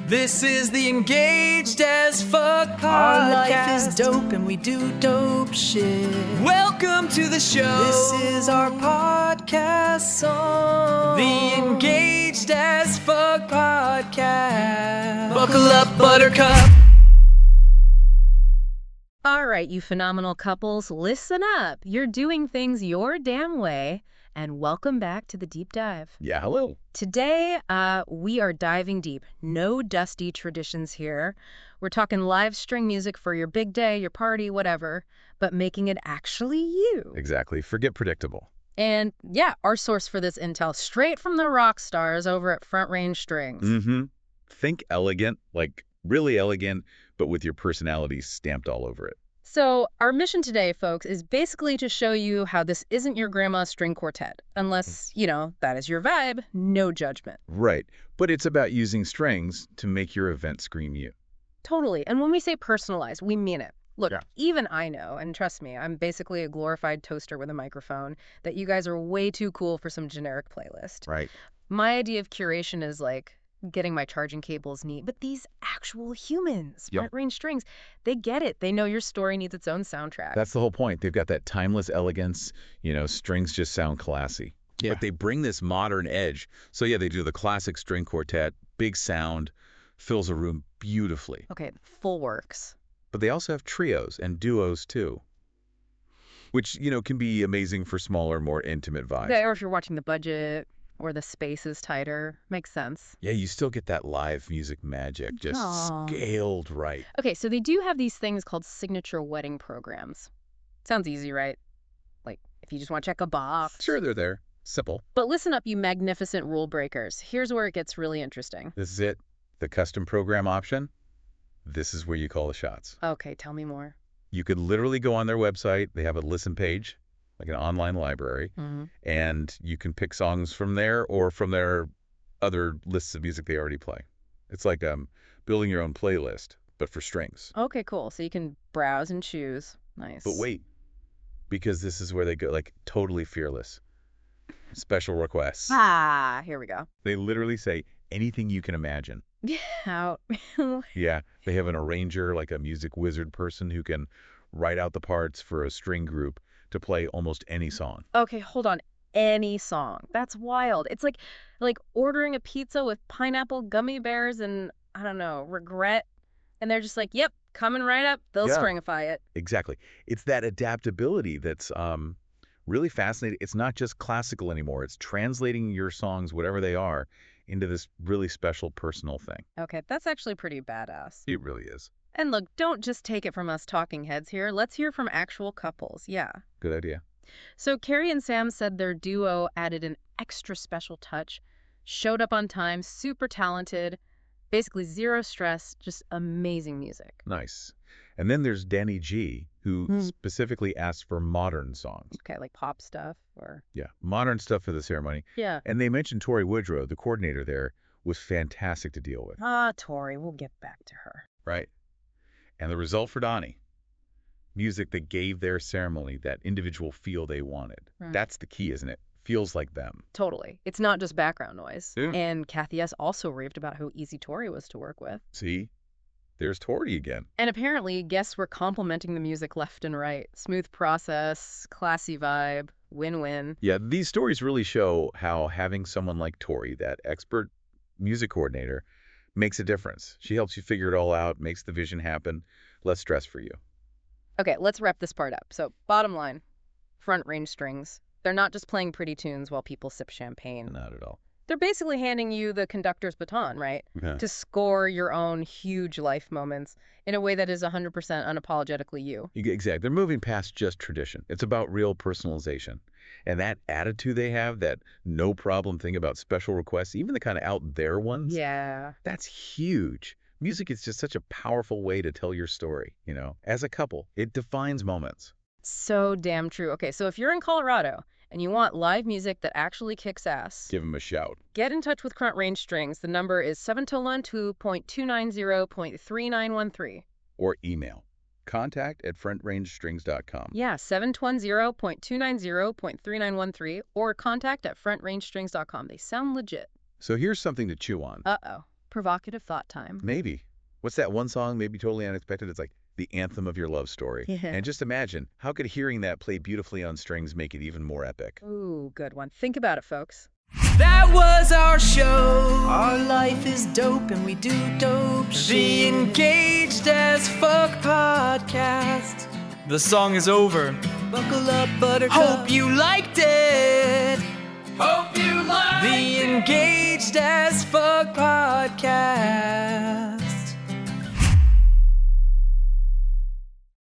This is the Engaged as Fuck podcast. Our life is dope and we do dope shit. Welcome to the show. This is our podcast song. The Engaged as Fuck podcast. Buckle up, Buttercup. All right, you phenomenal couples, listen up. You're doing things your damn way, and welcome back to the Deep Dive. Yeah, hello. Today, we are diving deep. No dusty traditions here. We're talking live string music for your big day, your party, whatever, but making it actually you. Exactly. Forget predictable. And yeah, our source for this intel, straight from the rock stars over at Front Range Strings. Mm-hmm. Think elegant, like really elegant, but with your personality stamped all over it. So our mission today, folks, is basically to show you how this isn't your grandma's string quartet. Unless, that is your vibe, no judgment. Right. But it's about using strings to make your event scream you. Totally. And when we say personalized, we mean it. Look, Yeah. even I know, and trust me, I'm basically a glorified toaster with a microphone, that you guys are way too cool for some generic playlist. Right. My idea of curation is like getting my charging cables neat, but these actual humans, Yep. Front Range Strings, they get it. They know your story needs its own soundtrack. That's the whole point. They've got that timeless elegance. Strings just sound classy. Yeah. But they bring this modern edge. So yeah, they do the classic string quartet, big sound, fills a room beautifully. Okay, full works. But they also have trios and duos too, which, can be amazing for smaller, more intimate vibes. Yeah, or if you're watching the budget or the space is tighter, makes sense. Yeah, you still get that live music magic, just Aw. scaled right. Okay, so they do have these things called signature wedding programs. Sounds easy, right? Like, if you just want to check a box. Sure, they're there. Simple. But listen up, you magnificent rule breakers. Here's where it gets really interesting. This is it. The custom program option, this is where you call the shots. Okay, tell me more. You could literally go on their website. They have a listen page, like an online library, Mm-hmm. and you can pick songs from there or from their other lists of music they already play. It's like building your own playlist, but for strings. Okay, cool. So you can browse and choose. Nice. But wait, because this is where they go, like, totally fearless. Special requests. Ah, here we go. They literally say anything you can imagine. Out. Yeah, they have an arranger, like a music wizard person who can write out the parts for a string group to play almost any song. Okay, hold on. Any song. That's wild. It's like ordering a pizza with pineapple gummy bears and, I don't know, regret. And they're just like, yep, coming right up. They'll Yeah. stringify it. Exactly. It's that adaptability that's really fascinating. It's not just classical anymore. It's translating your songs, whatever they are, into this really special personal thing. Okay, that's actually pretty badass. It really is. And look, don't just take it from us talking heads here. Let's hear from actual couples. Yeah. Good idea. So Carrie and Sam said their duo added an extra special touch, showed up on time, super talented, basically zero stress, just amazing music. Nice. And then there's Danny G, who Hmm. specifically asked for modern songs. Okay, like pop stuff or... Yeah, modern stuff for the ceremony. Yeah. And they mentioned Tori Woodrow, the coordinator there, was fantastic to deal with, Ah, Tori, we'll get back to her. right? And the result for Donnie, music that gave their ceremony that individual feel they wanted. Right. That's the key, isn't it? Feels like them. Totally. It's not just background noise. Yeah. And Kathy S. also raved about how easy Tori was to work with. See? There's Tori again. And apparently, guests were complimenting the music left and right. Smooth process, classy vibe, win-win. Yeah, these stories really show how having someone like Tori, that expert music coordinator, makes a difference. She helps you figure it all out, makes the vision happen, less stress for you. Okay, let's wrap this part up. So, bottom line, Front Range Strings. They're not just playing pretty tunes while people sip champagne. Not at all. They're basically handing you the conductor's baton, right? Yeah. To score your own huge life moments in a way that is 100% unapologetically you. Exactly. They're moving past just tradition. It's about real personalization. And that attitude they have, that no problem thing about special requests, even the kind of out there ones, Yeah. that's huge. Music is just such a powerful way to tell your story, As a couple, it defines moments. So damn true. Okay, so if you're in Colorado and you want live music that actually kicks ass, Give them a shout. get in touch with Front Range Strings. The number is 712.290.3913. Or email contact@frontrangestrings.com. Yeah, 720.290.3913 or contact@frontrangestrings.com. They sound legit. So here's something to chew on. Uh-oh. Provocative thought time. Maybe. What's that one song, maybe totally unexpected? It's like the anthem of your love story. Yeah. And just imagine, how could hearing that play beautifully on strings make it even more epic? Ooh, good one. Think about it, folks. That was our show. Our life is dope and we do dope The shit. Engaged as Fuck podcast. The song is over. Buckle up, buttercup. Hope you liked it. Hope you liked The Engaged as Fuck podcast.